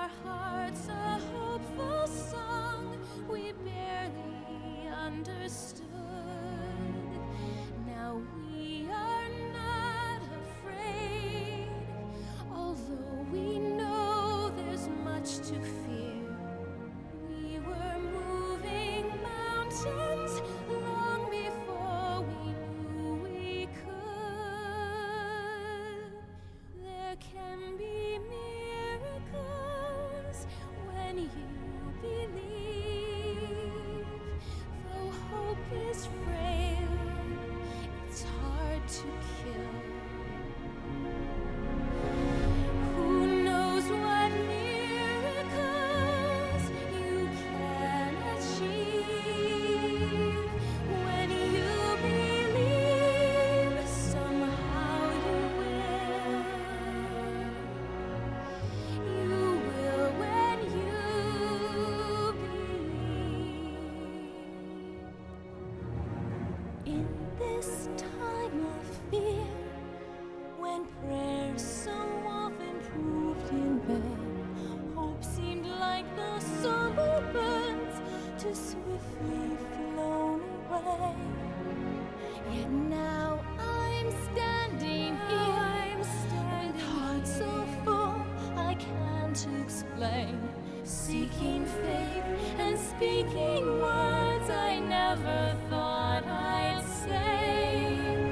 our hearts a hopeful song we barely understood. Now we are not afraid, although we know there's much to fear. We were moving mountains long before we knew we could. There can be miracles when you believe. Though hope is frail, it's hard to kill. Who knows what miracles you can achieve when you believe? Somehow you will. You will when you believe. In this time of fear, when prayers so often proved in vain, hope seemed like the summer birds too swiftly flown away. Yet now I'm standing here, with heart so full I can't explain, seeking faith and speaking words I never thought I'd say.